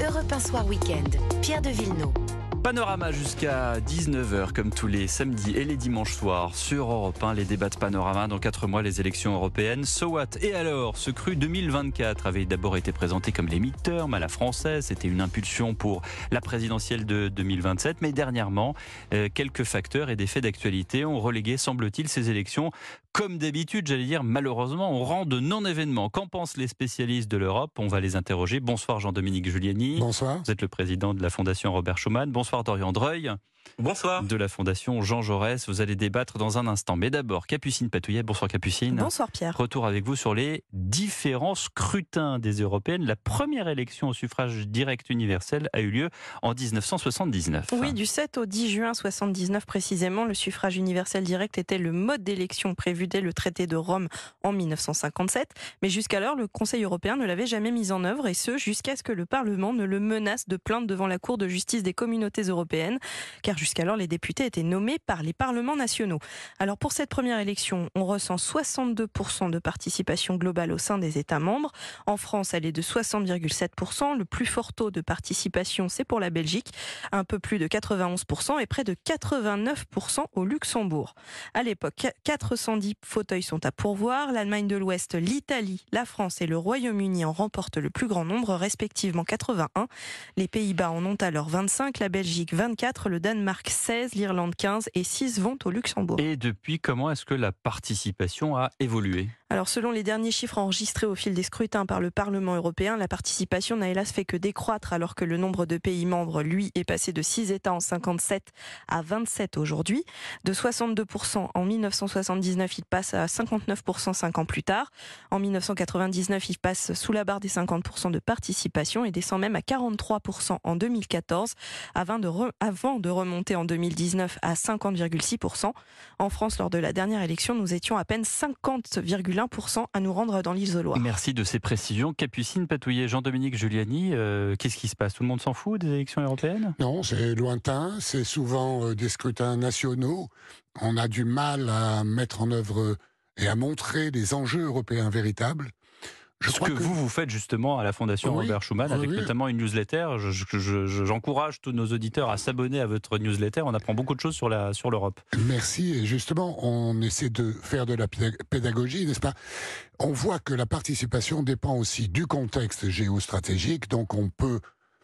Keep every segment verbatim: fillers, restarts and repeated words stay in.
Europe un Soir Week-end, Pierre de Villeneuve. Panorama jusqu'à dix-neuf heures, comme tous les samedis et les dimanches soirs sur Europe un, les débats de Panorama. Dans quatre mois, les élections européennes. So what? Et alors, ce cru deux mille vingt-quatre avait d'abord été présenté comme les midterms à la française. C'était une impulsion pour la présidentielle de deux mille vingt-sept. Mais dernièrement, euh, quelques facteurs et des faits d'actualité ont relégué, semble-t-il, ces élections. Comme d'habitude, j'allais dire, malheureusement, on rend de non-événements. Qu'en pensent les spécialistes de l'Europe? On va les interroger. Bonsoir Jean-Dominique Giuliani. Bonsoir. Vous êtes le président de la Fondation Robert Schuman. Bonsoir Dorian Dreuil. Bonsoir. De la Fondation Jean Jaurès. Vous allez débattre dans un instant. Mais d'abord, Capucine Patouillet. Bonsoir Capucine. Bonsoir Pierre. Retour avec vous sur les différents scrutins des européennes. La première élection au suffrage direct universel a eu lieu en dix-neuf cent soixante-dix-neuf. Oui, du sept au dix juin soixante-dix-neuf précisément, le suffrage universel direct était le mode d'élection prévu dès le traité de Rome en mille neuf cent cinquante-sept. Mais jusqu'alors, le Conseil européen ne l'avait jamais mis en œuvre, et ce, jusqu'à ce que le Parlement ne le menace de plainte devant la Cour de justice des communautés européennes, car jusqu'alors, les députés étaient nommés par les parlements nationaux. Alors pour cette première élection, on ressent soixante-deux pour cent de participation globale au sein des États membres. En France, elle est de soixante virgule sept pour cent. Le plus fort taux de participation, c'est pour la Belgique, un peu plus de quatre-vingt-onze pour cent, et près de quatre-vingt-neuf pour cent au Luxembourg. À l'époque, quatre cent dix fauteuils sont à pourvoir. L'Allemagne de l'Ouest, l'Italie, la France et le Royaume-Uni en remportent le plus grand nombre, respectivement quatre-vingt-un. Les Pays-Bas en ont alors vingt-cinq, la Belgique vingt-quatre, le Danemark seize, l'Irlande quinze et six vont au Luxembourg. Et depuis, comment est-ce que la participation a évolué ? Alors selon les derniers chiffres enregistrés au fil des scrutins par le Parlement européen, la participation n'a hélas fait que décroître, alors que le nombre de pays membres, lui, est passé de six États en cinquante-sept à vingt-sept aujourd'hui. De soixante-deux pour cent en mille neuf cent soixante-dix-neuf, il passe à cinquante-neuf pour cent cinq ans plus tard. En mille neuf cent quatre-vingt-dix-neuf, il passe sous la barre des cinquante pour cent de participation et descend même à quarante-trois pour cent en deux mille quatorze, avant de, re- avant de remonter en deux mille dix-neuf à cinquante virgule six pour cent. En France, lors de la dernière élection, nous étions à peine cinquante virgule un pour cent à nous rendre dans l'Isoloir. Merci de ces précisions. Capucine Patouillet, Jean-Dominique Giuliani, euh, qu'est-ce qui se passe? Tout le monde s'en fout des élections européennes? Non, c'est lointain, c'est souvent euh, des scrutins nationaux. On a du mal à mettre en œuvre et à montrer les enjeux européens véritables. Je Ce crois que, que vous, vous faites justement à la Fondation Oui, Robert Schuman, oui, avec oui. notamment une newsletter. Je, je, je, j'encourage tous nos auditeurs à s'abonner à votre newsletter. On apprend beaucoup de choses sur, la, sur l'Europe. Merci. Et justement, on essaie de faire de la pédagogie, n'est-ce pas? On voit que la participation dépend aussi du contexte géostratégique, donc on peut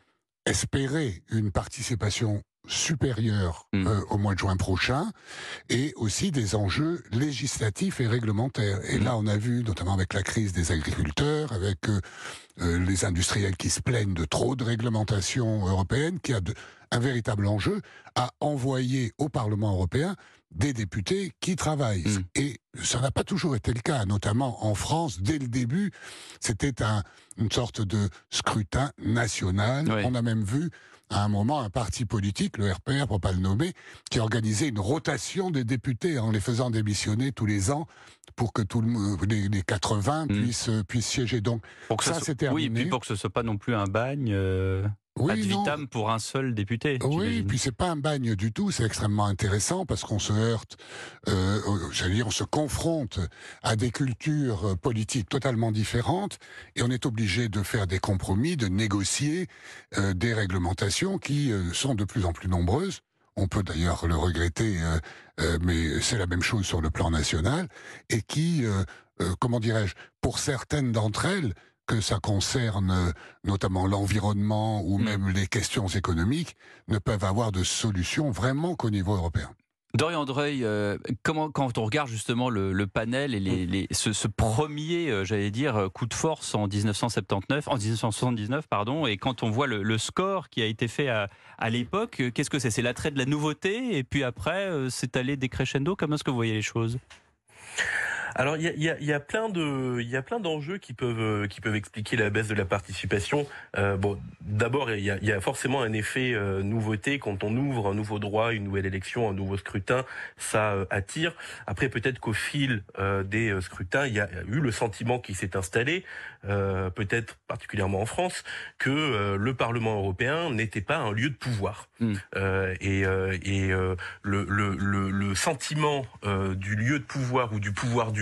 espérer une participation supérieure Mmh. euh, au mois de juin prochain, et aussi des enjeux législatifs et réglementaires. Et là, on a vu, notamment avec la crise des agriculteurs, avec euh, euh, les industriels qui se plaignent de trop de réglementation européenne, qu'il y a de, un véritable enjeu à envoyer au Parlement européen des députés qui travaillent. Mmh. Et ça n'a pas toujours été le cas, notamment en France. Dès le début, c'était un, une sorte de scrutin national. Oui. On a même vu à un moment un parti politique, le R P R pour pas le nommer, qui organisait une rotation des députés en les faisant démissionner tous les ans pour que tout le, les, les quatre-vingts Mmh. puissent, puissent siéger. Donc Pour que ça, ce soit- c'est terminé. Oui, puis pour que ce ne soit pas non plus un bagne euh, ad Oui, non. vitam pour un seul député. Oui, j'imagine. puis c'est pas un bagne du tout, c'est extrêmement intéressant parce qu'on se heurte, euh, j'allais dire, on se confronte à des cultures euh, politiques totalement différentes et on est obligé de faire des compromis, de négocier euh, des réglementations qui euh, sont de plus en plus nombreuses. On peut d'ailleurs le regretter, euh, euh, mais c'est la même chose sur le plan national, et qui, euh, euh, comment dirais-je, pour certaines d'entre elles, que ça concerne euh, notamment l'environnement ou Mm. même les questions économiques, ne peuvent avoir de solution vraiment qu'au niveau européen. Dorian Dreuil, euh, comment, quand on regarde justement le, le panel et les, les, ce, ce premier, euh, j'allais dire, coup de force en dix-neuf cent soixante-dix-neuf, en dix-neuf cent soixante-dix-neuf, pardon, et quand on voit le, le score qui a été fait à, à l'époque, euh, qu'est-ce que c'est? C'est l'attrait de la nouveauté, et puis après, euh, c'est allé décrescendo. Comment est-ce que vous voyez les choses? Alors il y a, y, a, y a plein de, il y a plein d'enjeux qui peuvent, qui peuvent expliquer la baisse de la participation. Euh, bon, d'abord il y a, y a forcément un effet euh, nouveauté quand on ouvre un nouveau droit, une nouvelle élection, un nouveau scrutin, ça euh, attire. Après peut-être qu'au fil euh, des euh, scrutins, il y a eu le sentiment qui s'est installé, euh, peut-être particulièrement en France, que euh, le Parlement européen n'était pas un lieu de pouvoir. Mmh. Euh, et euh, et euh, le, le, le, le sentiment euh, du lieu de pouvoir ou du pouvoir du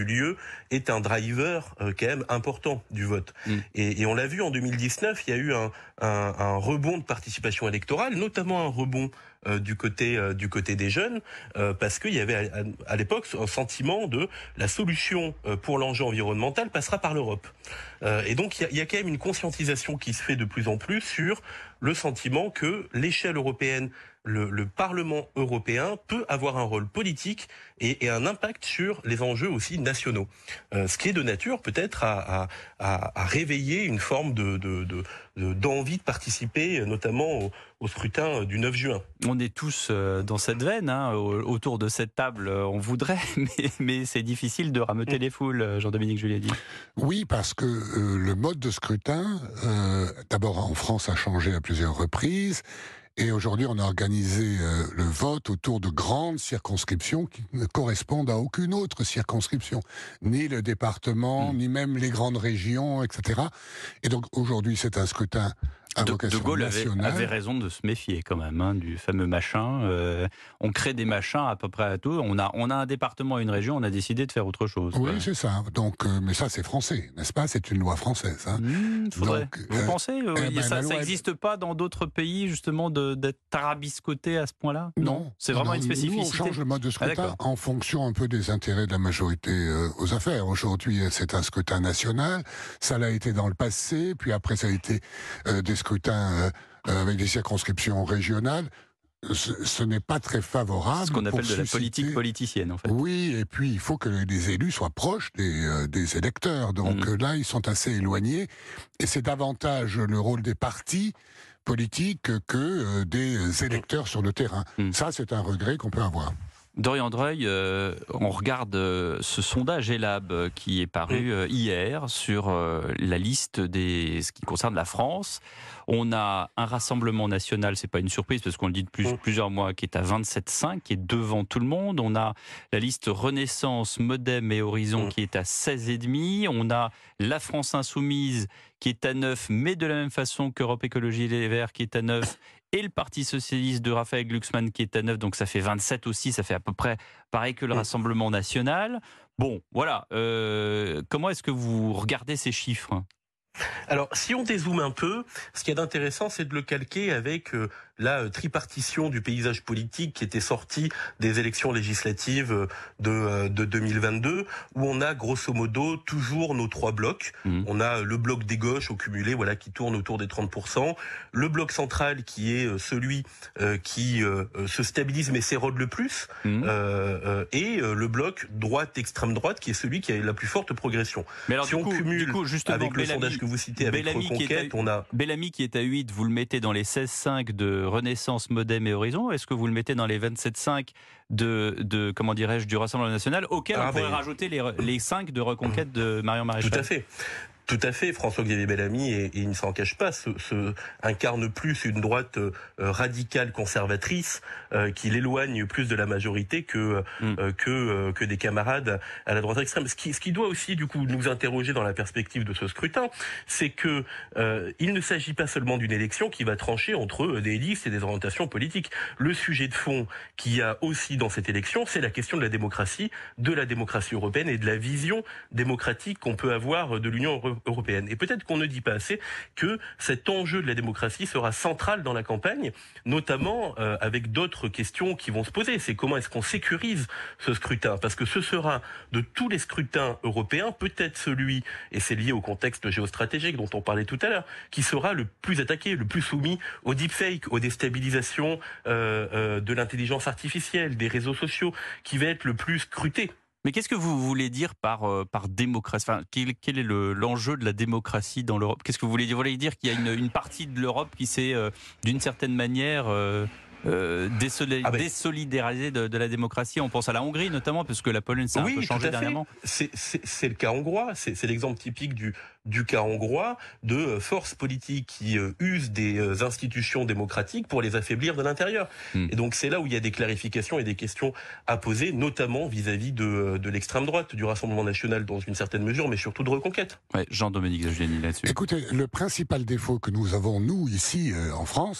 vu lieu est un driver euh, quand même important du vote. Mmh. Et, et on l'a vu en deux mille dix-neuf, il y a eu un, un, un rebond de participation électorale, notamment un rebond euh, du côté euh, du côté des jeunes, euh, parce qu'il y avait à, à l'époque un sentiment de la solution euh, pour l'enjeu environnemental passera par l'Europe. Euh, et donc il y, a, il y a quand même une conscientisation qui se fait de plus en plus sur le sentiment que l'échelle européenne, le, le Parlement européen peut avoir un rôle politique et, et un impact sur les enjeux aussi nationaux. Euh, ce qui est de nature peut-être à, à, à réveiller une forme de, de, de, de, d'envie de participer, notamment au, au scrutin du neuf juin. On est tous dans cette veine, hein, autour de cette table, on voudrait, mais, mais c'est difficile de rameuter les foules, Jean-Dominique Juliadi. Oui, parce que euh, le mode de scrutin, euh, d'abord en France, a changé à plusieurs reprises. Et aujourd'hui, on a organisé euh, le vote autour de grandes circonscriptions qui ne correspondent à aucune autre circonscription. Ni le département, mmh. ni même les grandes régions, et cetera. Et donc aujourd'hui, c'est un scrutin à vocation De Gaulle nationale. avait, avait raison de se méfier quand même hein, du fameux machin. Euh, on crée des machins à peu près à tout. On a, on a un département, une région, on a décidé de faire autre chose. Oui, quoi. c'est ça. Donc, euh, mais ça, c'est français, n'est-ce pas? C'est une loi française. Hein. Mmh, faudrait. Donc, Vous euh, pensez euh, eh ben, Ça n'existe loi... pas dans d'autres pays, justement, de, d'être tarabiscoté à ce point-là? Non, non. C'est vraiment non, une spécificité. Nous, on change le mode de scrutin ah, en fonction un peu des intérêts de la majorité euh, aux affaires. Aujourd'hui, c'est un scrutin national. Ça l'a été dans le passé. Puis après, ça a été euh, des scrutins... Euh, Euh, avec des circonscriptions régionales, ce, ce n'est pas très favorable. Ce qu'on appelle de susciter... la politique politicienne, en fait. Oui, et puis il faut que les élus soient proches des, euh, des électeurs. Donc mmh. là, ils sont assez éloignés. Et c'est davantage le rôle des partis politiques que euh, des électeurs sur le terrain. Mmh. Ça, c'est un regret qu'on peut avoir. Dorian Dreuil, euh, on regarde euh, ce sondage Elab euh, qui est paru euh, hier sur euh, la liste des ce qui concerne la France. On a un Rassemblement national, c'est pas une surprise parce qu'on le dit depuis plusieurs mois, qui est à vingt-sept virgule cinq, qui est devant tout le monde. On a la liste Renaissance, Modem et Horizon qui est à seize virgule cinq. On a la France Insoumise qui est à neuf, mais de la même façon qu'Europe Écologie Les Verts qui est à neuf. Et le Parti Socialiste de Raphaël Glucksmann qui est à neuf, donc ça fait vingt-sept aussi, ça fait à peu près pareil que le Rassemblement National. Bon, voilà. Euh, comment est-ce que vous regardez ces chiffres ? Alors, si on dézoome un peu, ce qu'il y a d'intéressant, c'est de le calquer avec euh, la tripartition du paysage politique qui était sortie des élections législatives de, euh, de deux mille vingt-deux, où on a grosso modo toujours nos trois blocs. Mmh. On a le bloc des gauches au cumulé, voilà, qui tourne autour des trente pour cent. Le bloc central qui est celui euh, qui euh, se stabilise mais s'érode le plus. Mmh. Euh, euh, et euh, le bloc droite, extrême droite, qui est celui qui a la plus forte progression. Mais alors, si on coup, cumule coup, avec le Bellamy, sondage que vous citez avec Bellamy Reconquête, à, on a... Bellamy qui est à huit, vous le mettez dans les seize virgule cinq de Renaissance, Modem et Horizon. Est-ce que vous le mettez dans les vingt-sept virgule cinq de, de comment dirais-je, du Rassemblement National, auquel ah, on pourrait ben... rajouter les, les cinq de Reconquête de Marion Maréchal? Tout à fait. Tout à fait, François-Xavier Bellamy, et, et il ne s'en cache pas, se, se incarne plus une droite euh, radicale conservatrice euh, qui l'éloigne plus de la majorité que mm. euh, que euh, que des camarades à la droite extrême. Ce qui, ce qui doit aussi du coup nous interroger dans la perspective de ce scrutin, c'est que euh, il ne s'agit pas seulement d'une élection qui va trancher entre des listes et des orientations politiques. Le sujet de fond qu'il y a aussi dans cette élection, c'est la question de la démocratie, de la démocratie européenne et de la vision démocratique qu'on peut avoir de l'Union européenne. européenne. Et peut-être qu'on ne dit pas assez que cet enjeu de la démocratie sera central dans la campagne, notamment euh, avec d'autres questions qui vont se poser. C'est comment est-ce qu'on sécurise ce scrutin? Parce que ce sera, de tous les scrutins européens, peut-être celui, et c'est lié au contexte géostratégique dont on parlait tout à l'heure, qui sera le plus attaqué, le plus soumis aux deepfakes, aux déstabilisations euh, euh, de l'intelligence artificielle, des réseaux sociaux, qui va être le plus scruté. Mais qu'est-ce que vous voulez dire par, euh, par démocratie? Enfin, quel, quel est le, l'enjeu de la démocratie dans l'Europe? Qu'est-ce que vous voulez dire? Vous voulez dire qu'il y a une, une partie de l'Europe qui s'est, euh, d'une certaine manière, euh, euh, désoli- ah ben. désolidarisée de, de la démocratie? On pense à la Hongrie notamment, parce que la Pologne s'est oui, un peu changée dernièrement. C'est, c'est, c'est le cas hongrois, c'est, c'est l'exemple typique du, du cas hongrois de forces politiques qui euh, usent des euh, institutions démocratiques pour les affaiblir de l'intérieur. Mm. Et donc c'est là où il y a des clarifications et des questions à poser, notamment vis-à-vis de, de l'extrême droite, du Rassemblement national dans une certaine mesure, mais surtout de Reconquête. Ouais, Jean-Dominique Juliadi là-dessus. Écoutez, le principal défaut que nous avons, nous, ici, euh, en France,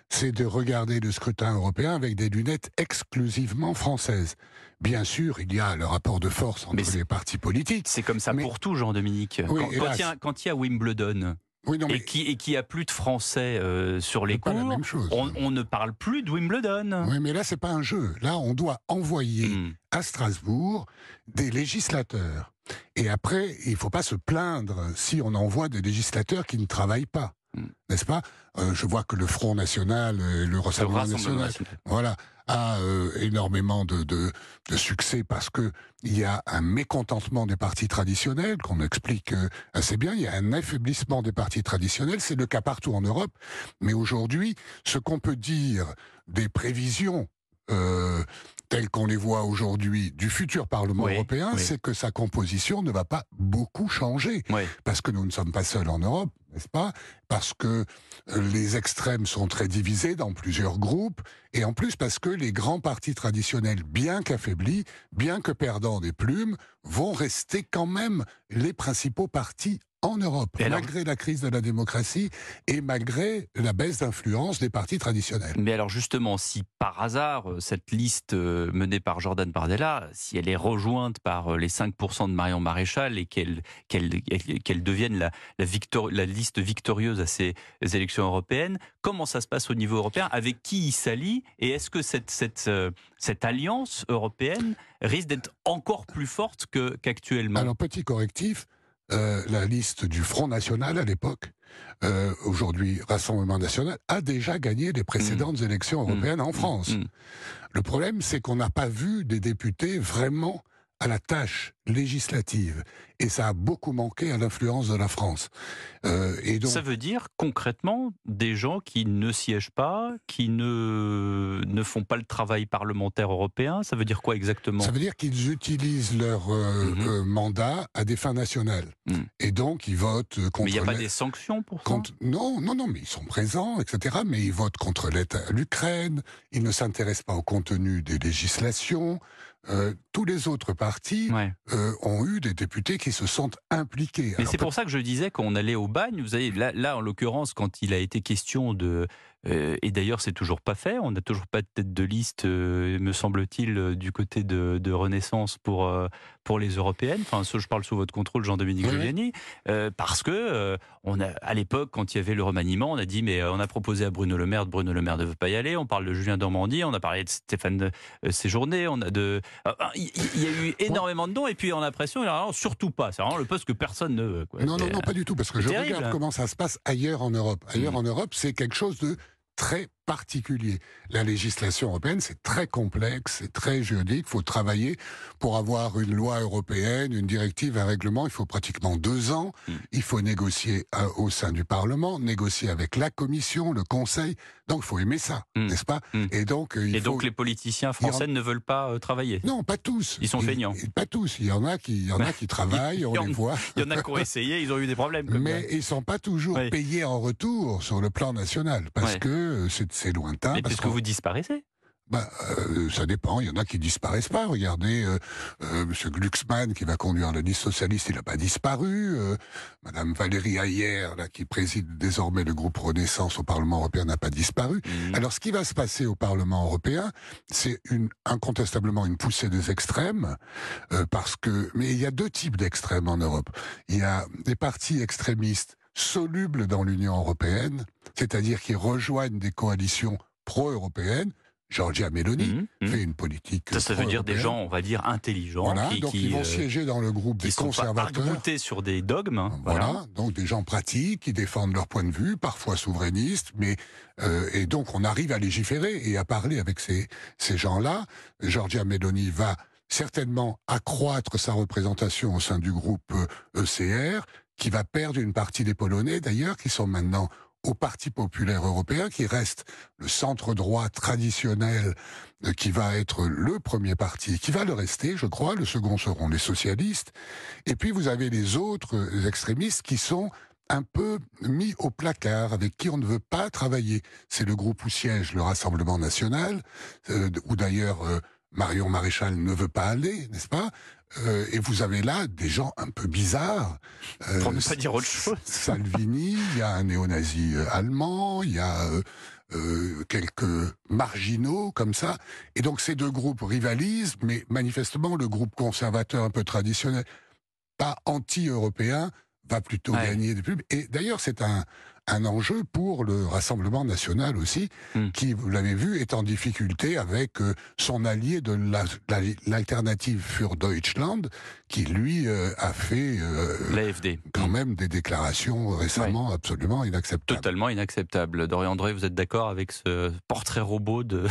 c'est de regarder le scrutin européen avec des lunettes exclusivement françaises. Bien sûr, il y a le rapport de force entre les partis politiques. C'est comme ça mais... pour tout, Jean-Dominique. Oui, quand, quand, il y a, quand il y a Wimbledon, oui, non, mais... et qui et qui a plus de Français euh, sur les cours, on, on ne parle plus de Wimbledon. Oui, mais là, c'est pas un jeu. Là, on doit envoyer mmh. à Strasbourg des législateurs. Et après, il ne faut pas se plaindre si on envoie des législateurs qui ne travaillent pas. Mmh. N'est-ce pas? euh, Je vois que le Front National, euh, le Rassemblement, le Rassemblement National, national, voilà, a euh, énormément de, de, de succès parce que il y a un mécontentement des partis traditionnels qu'on explique euh, assez bien. Il y a un affaiblissement des partis traditionnels. C'est le cas partout en Europe. Mais aujourd'hui, ce qu'on peut dire des prévisions Euh, telles qu'on les voit aujourd'hui du futur Parlement oui, européen, oui. c'est que sa composition ne va pas beaucoup changer. Oui. Parce que nous ne sommes pas seuls en Europe, n'est-ce pas? Parce que les extrêmes sont très divisés dans plusieurs groupes, et en plus parce que les grands partis traditionnels, bien qu'affaiblis, bien que perdant des plumes, vont rester quand même les principaux partis en Europe, et malgré alors, la crise de la démocratie et malgré la baisse d'influence des partis traditionnels. Mais alors justement, si par hasard, cette liste menée par Jordan Bardella, si elle est rejointe par les cinq pour cent de Marion Maréchal et qu'elle, qu'elle, qu'elle devienne la, la, victor, la liste victorieuse à ces élections européennes, comment ça se passe au niveau européen? Avec qui il s'allie? Et est-ce que cette, cette, cette alliance européenne risque d'être encore plus forte que, qu'actuellement? Alors, petit correctif, Euh, la liste du Front National à l'époque, euh, aujourd'hui Rassemblement National, a déjà gagné les précédentes mmh. élections européennes mmh. en France. Mmh. Le problème, c'est qu'on n'a pas vu des députés vraiment à la tâche législative. Et ça a beaucoup manqué à l'influence de la France. Euh, et donc... Ça veut dire concrètement des gens qui ne siègent pas, qui ne, ne font pas le travail parlementaire européen. Ça veut dire quoi exactement? Ça veut dire qu'ils utilisent leur euh, mmh. euh, mandat à des fins nationales. Mmh. Et donc ils votent contre... Mais il n'y a pas des sanctions pour ça contre... Non, non, non, mais ils sont présents, et cetera. Mais ils votent contre l'aide à l'Ukraine, ils ne s'intéressent pas au contenu des législations. Euh, tous les autres partis ouais. euh, ont eu des députés qui se sont impliqués. Mais Alors, c'est pour ça que je disais qu'on allait au bagne. Vous savez, là, là en l'occurrence, quand il a été question de... Euh, et d'ailleurs, c'est toujours pas fait. On n'a toujours pas de tête de liste, euh, me semble-t-il, euh, du côté de, de Renaissance pour, euh, pour les européennes. Enfin, ça, je parle sous votre contrôle, Jean-Dominique oui, Giuliani. Euh, parce que, euh, on a, à l'époque, quand il y avait le remaniement, on a dit, mais on a proposé à Bruno Le Maire, Bruno Le Maire ne veut pas y aller. On parle de Julien Dormandie, on a parlé de Stéphane euh, Séjourné, on a de... Il euh, y a eu énormément de noms, et puis on a l'impression, alors, surtout pas. C'est vraiment le poste que personne ne veut. Quoi. Non, non, non, pas du tout, parce que je terrible. regarde comment ça se passe ailleurs en Europe. Ailleurs mmh. en Europe, c'est quelque chose de très particulier. La législation européenne, c'est très complexe, c'est très juridique. Il faut travailler pour avoir une loi européenne, une directive, un règlement. Il faut pratiquement deux ans. Mm. Il faut négocier euh, au sein du Parlement, négocier avec la Commission, le Conseil. Donc, il faut aimer ça, mm. n'est-ce pas mm. Et donc, euh, il Et faut... donc, les politiciens français en... ne veulent pas euh, travailler? Non, pas tous. Ils sont il, feignants. il, Pas tous. Il y en a qui, il y en a qui travaillent, on en, les voit. Il y en a qui ont essayé, ils ont eu des problèmes. Mais ça. Ils ne sont pas toujours oui. payés en retour sur le plan national, parce oui. que c'est, c'est lointain. Mais puisque vous disparaissez? Bah, euh, ça dépend. Il y en a qui disparaissent pas. Regardez, euh, euh, Monsieur Glucksmann qui va conduire la liste socialiste, il n'a pas disparu. Euh, Madame Valérie Hayer, là, qui préside désormais le groupe Renaissance au Parlement européen, n'a pas disparu. Mmh. Alors, ce qui va se passer au Parlement européen, c'est une, incontestablement une poussée des extrêmes, euh, parce que. Mais il y a deux types d'extrêmes en Europe. Il y a des partis extrémistes solubles dans l'Union européenne, c'est-à-dire qui rejoignent des coalitions pro-européennes. Giorgia Meloni mmh, mmh. fait une politique. Ça, ça veut dire des gens, on va dire, intelligents. Voilà, qui, donc qui, ils vont euh, siéger dans le groupe des conservateurs. Ils sont pas arc-boutés sur des dogmes. Voilà, voilà, donc des gens pratiques qui défendent leur point de vue, parfois souverainistes, mais euh, et donc on arrive à légiférer et à parler avec ces ces gens-là. Giorgia Meloni va certainement accroître sa représentation au sein du groupe E C R, qui va perdre une partie des Polonais d'ailleurs, qui sont maintenant au Parti populaire européen, qui reste le centre-droit traditionnel, euh, qui va être le premier parti, qui va le rester, je crois. Le second seront les socialistes. Et puis vous avez les autres les extrémistes qui sont un peu mis au placard, avec qui on ne veut pas travailler. C'est le groupe où siège le Rassemblement national, euh, où d'ailleurs... Euh, Marion Maréchal ne veut pas aller, n'est-ce pas? Euh, et vous avez là des gens un peu bizarres. Euh, Pour ne pas dire autre chose. Salvini, il y a un néo-nazi allemand, il y a euh, euh, quelques marginaux comme ça. Et donc ces deux groupes rivalisent, mais manifestement le groupe conservateur un peu traditionnel, pas anti-européen, va plutôt ouais. gagner des pubs. Et d'ailleurs, c'est un, un enjeu pour le Rassemblement national aussi, mm. qui, vous l'avez vu, est en difficulté avec euh, son allié de la, la, l'Alternative für Deutschland, qui, lui, euh, a fait euh, l'A F D. quand mm. même des déclarations récemment ouais. absolument inacceptables. Totalement inacceptables. Dorian André, vous êtes d'accord avec ce portrait robot de,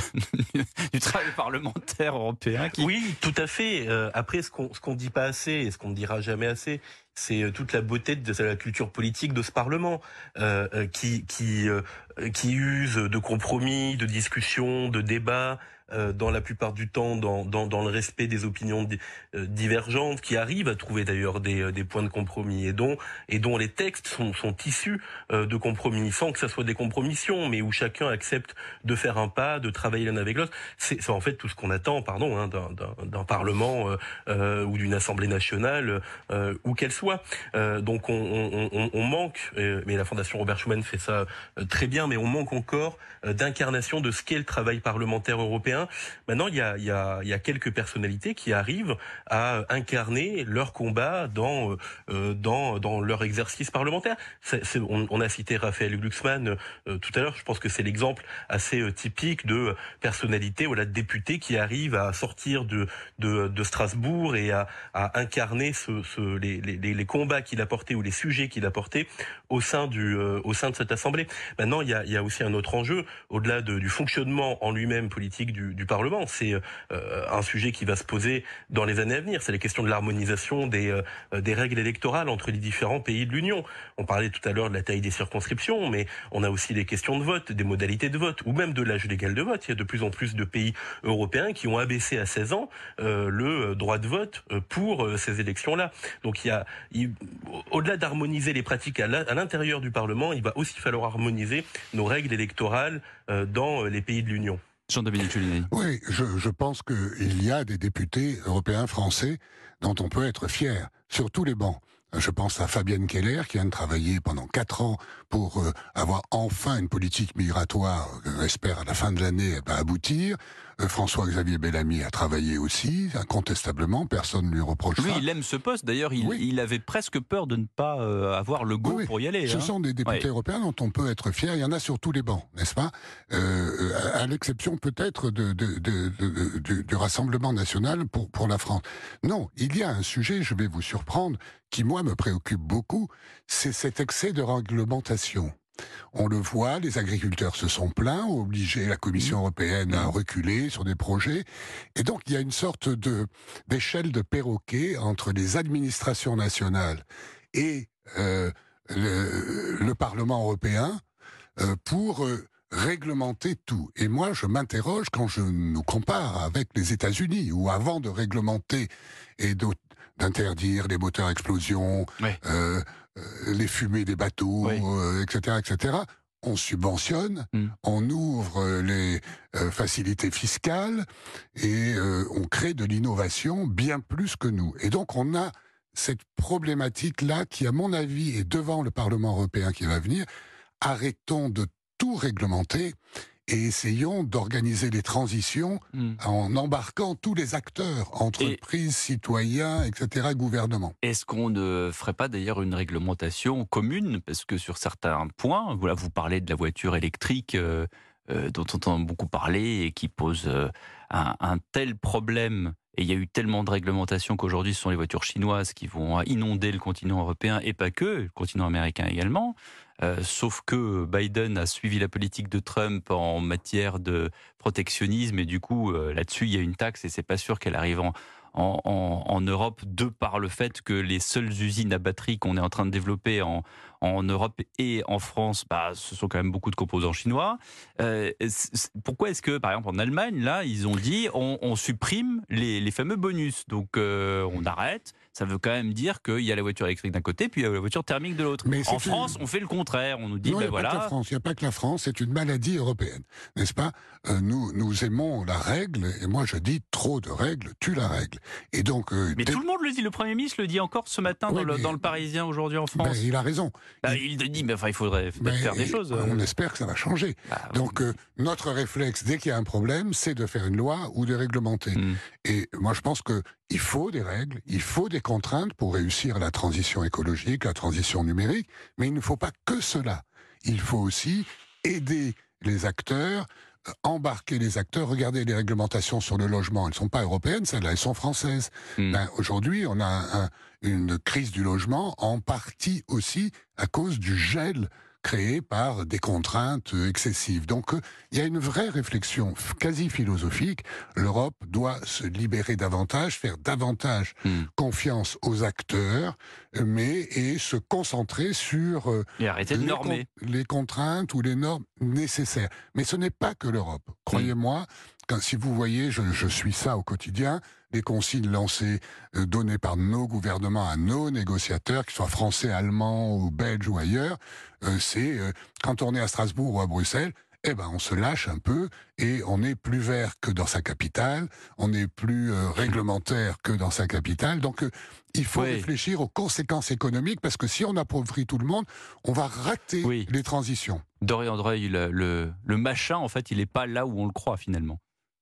du travail parlementaire européen qui... Oui, tout à fait. Euh, après, ce qu'on ce qu'on dit pas assez, et ce qu'on ne dira jamais assez, c'est toute la beauté de la culture politique de ce Parlement, euh, qui qui euh, qui use de compromis, de discussions, de débats, euh, dans la plupart du temps dans dans, dans le respect des opinions di- euh, divergentes, qui arrive à trouver d'ailleurs des des points de compromis et dont et dont les textes sont sont issus euh, de compromis, sans que ça soit des compromissions, mais où chacun accepte de faire un pas, de travailler l'un avec l'autre. C'est, c'est en fait tout ce qu'on attend, pardon, hein, d'un, d'un, d'un Parlement euh, euh, ou d'une Assemblée nationale, euh, où qu'elle soit. Euh, donc on, on, on, on manque, euh, mais la Fondation Robert Schuman fait ça euh, très bien, mais on manque encore euh, d'incarnation de ce qu'est le travail parlementaire européen. Maintenant, il y a, il y a, il y a quelques personnalités qui arrivent à incarner leur combat dans, euh, dans, dans leur exercice parlementaire. C'est, c'est, on, on a cité Raphaël Glucksmann euh, tout à l'heure. Je pense que c'est l'exemple assez euh, typique de personnalité, voilà, de député qui arrive à sortir de, de, de Strasbourg et à, à incarner ce, ce, les, les, les combats qu'il a portés ou les sujets qu'il a portés au sein du euh, au sein de cette assemblée. Maintenant, il y a il y a aussi un autre enjeu au-delà de, du fonctionnement en lui-même politique du, du Parlement. C'est euh, un sujet qui va se poser dans les années à venir. C'est la question de l'harmonisation des euh, des règles électorales entre les différents pays de l'Union. On parlait tout à l'heure de la taille des circonscriptions, mais on a aussi les questions de vote, des modalités de vote, ou même de l'âge légal de vote. Il y a de plus en plus de pays européens qui ont abaissé à seize ans euh, le droit de vote pour euh, ces élections-là. Donc il y a il, au-delà d'harmoniser les pratiques à, la, à l'intérieur du Parlement, il va aussi falloir harmoniser nos règles électorales euh, dans les pays de l'Union. Jean-Dominique Giuliani. Oui, je, je pense qu'il y a des députés européens français dont on peut être fier, sur tous les bancs. Je pense à Fabienne Keller, qui vient de travailler pendant quatre ans pour euh, avoir enfin une politique migratoire, euh, j'espère à la fin de l'année, elle va aboutir. Euh, François-Xavier Bellamy a travaillé aussi, incontestablement, personne ne lui reproche Lui, ça. il aime ce poste, d'ailleurs, il, oui. il avait presque peur de ne pas euh, avoir le go oui, pour y aller. Ce hein. sont des députés oui. européens dont on peut être fier, il y en a sur tous les bancs, n'est-ce pas, euh, à, à l'exception peut-être de, de, de, de, de, du Rassemblement national pour, pour la France. Non, il y a un sujet, je vais vous surprendre, qui moi me préoccupe beaucoup, c'est cet excès de réglementation. On le voit, les agriculteurs se sont plaints, ont obligé la Commission européenne à reculer sur des projets. Et donc, il y a une sorte de d'échelle de perroquet entre les administrations nationales et euh, le, le Parlement européen euh, pour euh, réglementer tout. Et moi, je m'interroge quand je nous compare avec les États-Unis, où avant de réglementer et d'interdire les moteurs à explosion, ouais. euh, Euh, les fumées des bateaux, oui. euh, et cetera, et cetera. On subventionne, mm. on ouvre les euh, facilités fiscales et euh, on crée de l'innovation bien plus que nous. Et donc on a cette problématique-là qui, à mon avis, est devant le Parlement européen qui va venir. Arrêtons de tout réglementer et essayons d'organiser les transitions mmh. en embarquant tous les acteurs, entreprises, et citoyens, et cetera, gouvernement. Est-ce qu'on ne ferait pas d'ailleurs une réglementation commune? Parce que sur certains points, voilà, vous parlez de la voiture électrique euh, euh, dont on entend beaucoup parler et qui pose euh, un, un tel problème. Et il y a eu tellement de réglementations qu'aujourd'hui, ce sont les voitures chinoises qui vont inonder le continent européen et pas que, le continent américain également. Euh, sauf que Biden a suivi la politique de Trump en matière de protectionnisme et du coup, euh, là-dessus, il y a une taxe et c'est pas sûr qu'elle arrive en, en, en, en Europe de par le fait que les seules usines à batterie qu'on est en train de développer en, en Europe et en France, bah, ce sont quand même beaucoup de composants chinois. Euh, c'est, pourquoi est-ce que, par exemple, en Allemagne, là, ils ont dit on, on supprime les, les fameux bonus, donc euh, on arrête. ça veut quand même dire qu'il y a la voiture électrique d'un côté, puis il y a la voiture thermique de l'autre. En France, une... on fait le contraire. On nous dit, non, ben il n'y a voilà. pas que la France. Il n'y a pas que la France. C'est une maladie européenne, n'est-ce pas? euh, nous, nous aimons la règle, et moi je dis trop de règles tue la règle. Et donc. Euh, mais tout le monde le dit. Le Premier ministre le dit encore ce matin oui, dans, le, mais... dans le Parisien aujourd'hui en France. Ben, il a raison. Ben, il... il dit, mais enfin, il faudrait ben, faire des choses. On espère que ça va changer. Ah, donc euh, notre réflexe dès qu'il y a un problème, c'est de faire une loi ou de réglementer. Mm. Et moi je pense que il faut des règles, il faut des contraintes pour réussir la transition écologique, la transition numérique, mais il ne faut pas que cela. Il faut aussi aider les acteurs, embarquer les acteurs. Regardez les réglementations sur le logement, elles ne sont pas européennes, celles-là, elles sont françaises. Mm. Ben, aujourd'hui, on a un, une crise du logement, en partie aussi à cause du gel créé par des contraintes excessives. Donc, il y a une vraie réflexion quasi philosophique. L'Europe doit se libérer davantage, faire davantage mmh. confiance aux acteurs, mais et se concentrer sur et arrêter de les, normer. Con, les contraintes ou les normes nécessaires. Mais ce n'est pas que l'Europe. Croyez-moi, mmh. quand, si vous voyez, je, je suis ça au quotidien, les consignes lancées, euh, données par nos gouvernements à nos négociateurs, qu'ils soient français, allemands ou belges ou ailleurs, euh, c'est euh, quand on est à Strasbourg ou à Bruxelles, eh ben on se lâche un peu et on est plus vert que dans sa capitale, on est plus euh, réglementaire que dans sa capitale. Donc euh, il faut oui. réfléchir aux conséquences économiques parce que si on appauvrit tout le monde, on va rater oui. les transitions. Dorian Dreuil, le, le, le machin, en fait, il n'est pas là où on le croit finalement.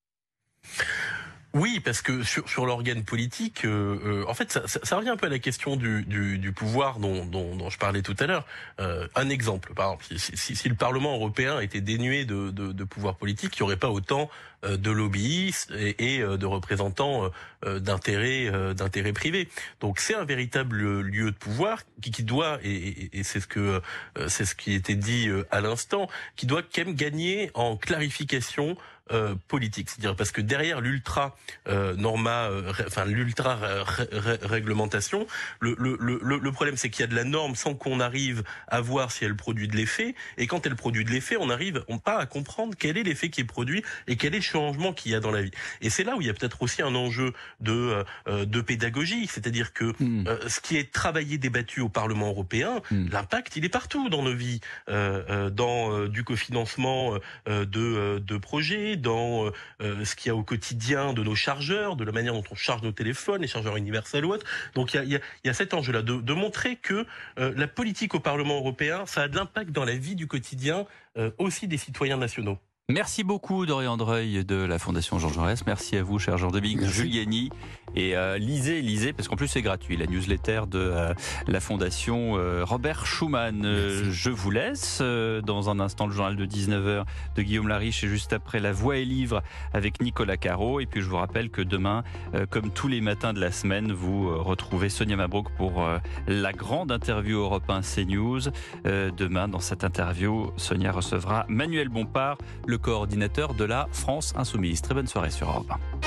Oui, parce que sur, sur l'organe politique, euh, euh, en fait, ça, ça, ça revient un peu à la question du, du, du pouvoir dont, dont, dont je parlais tout à l'heure. Euh, un exemple, par exemple, si, si, si le Parlement européen était dénué de, de, de pouvoir politique, il n'y aurait pas autant euh, de lobbyistes et, et euh, de représentants euh, d'intérêts euh, d'intérêts privés. Donc c'est un véritable lieu de pouvoir qui, qui doit, et, et, et c'est ce que euh, c'est ce qui était dit euh, à l'instant, qui doit quand même gagner en clarification. Euh, politique, c'est-à-dire parce que derrière l'ultra euh, norma, euh, ré, enfin l'ultra ré, ré, réglementation, le, le, le, le problème c'est qu'il y a de la norme sans qu'on arrive à voir si elle produit de l'effet, et quand elle produit de l'effet, on arrive on pas à comprendre quel est l'effet qui est produit et quel est le changement qu'il y a dans la vie. Et c'est là où il y a peut-être aussi un enjeu de euh, de pédagogie, c'est-à-dire que mmh. euh, ce qui est travaillé, débattu au Parlement européen, mmh. l'impact il est partout dans nos vies, euh, euh, dans euh, du cofinancement euh, de euh, de projets, dans euh, ce qu'il y a au quotidien de nos chargeurs, de la manière dont on charge nos téléphones, les chargeurs universels ou autres. Donc il y a, il y a, il y a cet enjeu-là de, de montrer que euh, la politique au Parlement européen, ça a de l'impact dans la vie du quotidien euh, aussi des citoyens nationaux. Merci beaucoup Dorian Dreuil de la Fondation Jean Jaurès. Merci à vous, cher Jean-Dominique Giuliani. Et euh, lisez, lisez, parce qu'en plus c'est gratuit, la newsletter de euh, la Fondation euh, Robert Schuman. Euh, je vous laisse. Euh, dans un instant, le journal de dix-neuf heures de Guillaume Lariche et juste après La Voix et Livre avec Nicolas Caro. Et puis je vous rappelle que demain, euh, comme tous les matins de la semaine, vous euh, retrouvez Sonia Mabrouk pour euh, la grande interview Europe un CNews. Euh, demain, dans cette interview, Sonia recevra Manuel Bompard, le coordinateur de la France Insoumise. Très bonne soirée sur Europe un.